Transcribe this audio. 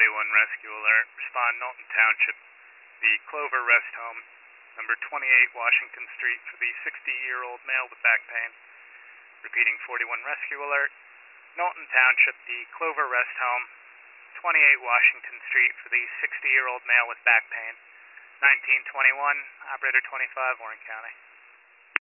41 rescue alert. Respond Knowlton Township, the Clover Rest Home, number 28 Washington Street for the 60-year-old male with back pain. Repeating 41 rescue alert. Knowlton Township, the Clover Rest Home, 28 Washington Street for the 60-year-old male with back pain. 1921, operator 25, Warren County.